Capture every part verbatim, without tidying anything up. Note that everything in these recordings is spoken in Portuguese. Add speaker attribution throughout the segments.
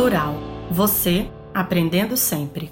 Speaker 1: Plural. Você aprendendo sempre.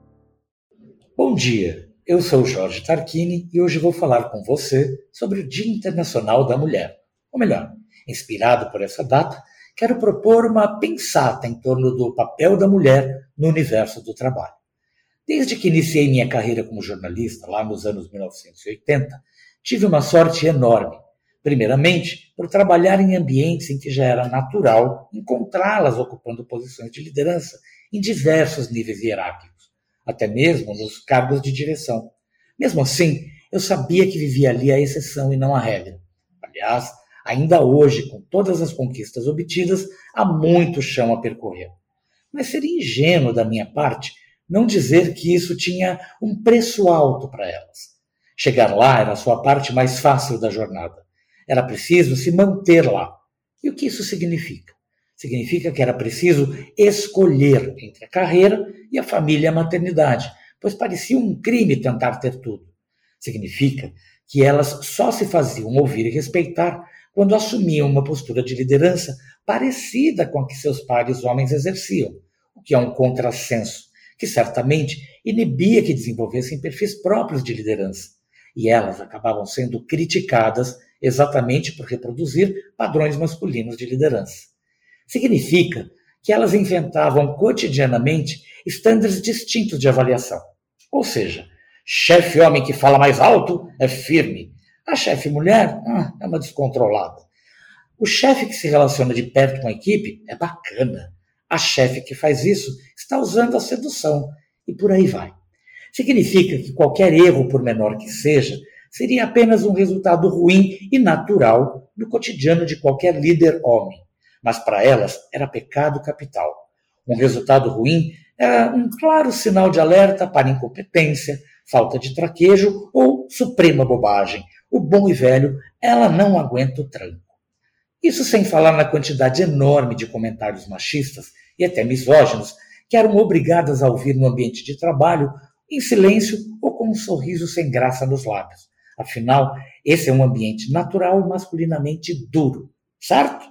Speaker 2: Bom dia, eu sou Jorge Tarquini e hoje vou falar com você sobre o Dia Internacional da Mulher. Ou melhor, inspirado por essa data, quero propor uma pensata em torno do papel da mulher no universo do trabalho. Desde que iniciei minha carreira como jornalista, lá nos anos mil novecentos e oitenta, tive uma sorte enorme. Primeiramente, por trabalhar em ambientes em que já era natural encontrá-las ocupando posições de liderança em diversos níveis hierárquicos, até mesmo nos cargos de direção. Mesmo assim, eu sabia que vivia ali a exceção e não a regra. Aliás, ainda hoje, com todas as conquistas obtidas, há muito chão a percorrer. Mas seria ingênuo da minha parte não dizer que isso tinha um preço alto para elas. Chegar lá era só a parte mais fácil da jornada. Era preciso se manter lá. E o que isso significa? Significa que era preciso escolher entre a carreira e a família e a maternidade, pois parecia um crime tentar ter tudo. Significa que elas só se faziam ouvir e respeitar quando assumiam uma postura de liderança parecida com a que seus pares homens exerciam, o que é um contrassenso, que certamente inibia que desenvolvessem perfis próprios de liderança. E elas acabavam sendo criticadas exatamente por reproduzir padrões masculinos de liderança. Significa que elas inventavam cotidianamente estándares distintos de avaliação. Ou seja, chefe homem que fala mais alto é firme. A chefe mulher ah, é uma descontrolada. O chefe que se relaciona de perto com a equipe é bacana. A chefe que faz isso está usando a sedução. E por aí vai. Significa que qualquer erro, por menor que seja, seria apenas um resultado ruim e natural do cotidiano de qualquer líder homem. Mas para elas era pecado capital. Um resultado ruim era um claro sinal de alerta para incompetência, falta de traquejo ou suprema bobagem. O bom e velho, ela não aguenta o tranco. Isso sem falar na quantidade enorme de comentários machistas e até misóginos que eram obrigadas a ouvir no ambiente de trabalho em silêncio ou com um sorriso sem graça nos lábios. Afinal, esse é um ambiente natural e masculinamente duro, certo?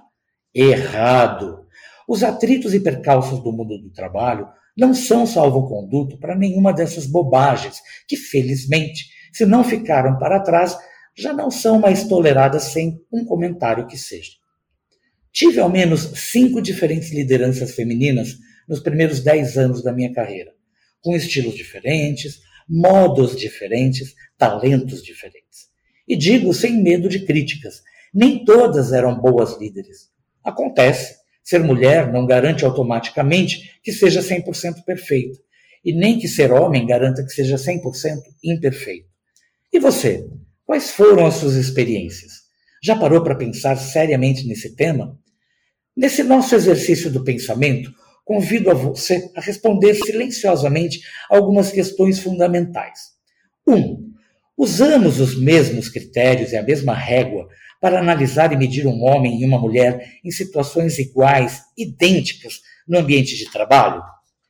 Speaker 2: Errado! Os atritos e percalços do mundo do trabalho não são salvo-conduto para nenhuma dessas bobagens que, felizmente, se não ficaram para trás, já não são mais toleradas sem um comentário que seja. Tive ao menos cinco diferentes lideranças femininas nos primeiros dez anos da minha carreira, com estilos diferentes, modos diferentes, talentos diferentes. E digo sem medo de críticas, nem todas eram boas líderes. Acontece, ser mulher não garante automaticamente que seja cem por cento perfeita, e nem que ser homem garanta que seja cem por cento imperfeito. E você, quais foram as suas experiências? Já parou para pensar seriamente nesse tema? Nesse nosso exercício do pensamento, convido a você a responder silenciosamente algumas questões fundamentais. um. Usamos os mesmos critérios e a mesma régua para analisar e medir um homem e uma mulher em situações iguais, idênticas, no ambiente de trabalho?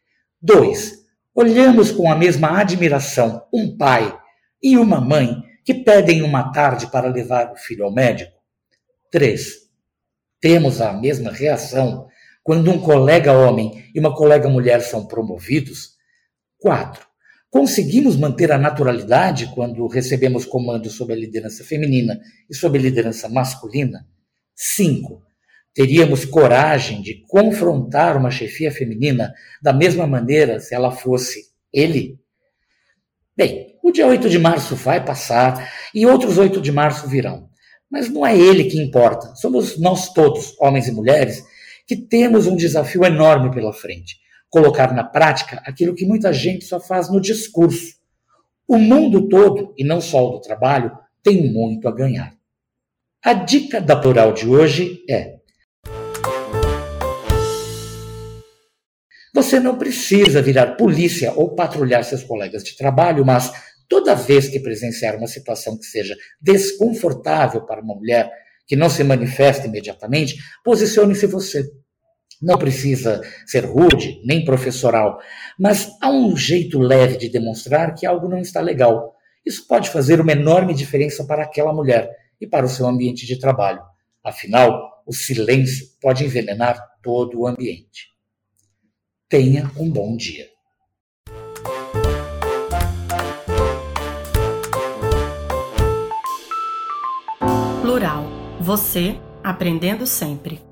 Speaker 2: dois. Olhamos com a mesma admiração um pai e uma mãe que pedem uma tarde para levar o filho ao médico? três. Temos a mesma reação quando um colega homem e uma colega mulher são promovidos? quatro. Conseguimos manter a naturalidade quando recebemos comandos sob a liderança feminina e sob a liderança masculina? cinco. Teríamos coragem de confrontar uma chefia feminina da mesma maneira se ela fosse ele? Bem, o dia oito de março vai passar e outros oito de março virão. Mas não é ele que importa. Somos nós todos, homens e mulheres, que temos um desafio enorme pela frente. Colocar na prática aquilo que muita gente só faz no discurso. O mundo todo, e não só o do trabalho, tem muito a ganhar. A dica da Plural de hoje é: você não precisa virar polícia ou patrulhar seus colegas de trabalho, mas toda vez que presenciar uma situação que seja desconfortável para uma mulher, que não se manifesta imediatamente, posicione-se você. Não precisa ser rude, nem professoral, mas há um jeito leve de demonstrar que algo não está legal. Isso pode fazer uma enorme diferença para aquela mulher e para o seu ambiente de trabalho. Afinal, o silêncio pode envenenar todo o ambiente. Tenha um bom dia.
Speaker 1: Plural. Você aprendendo sempre.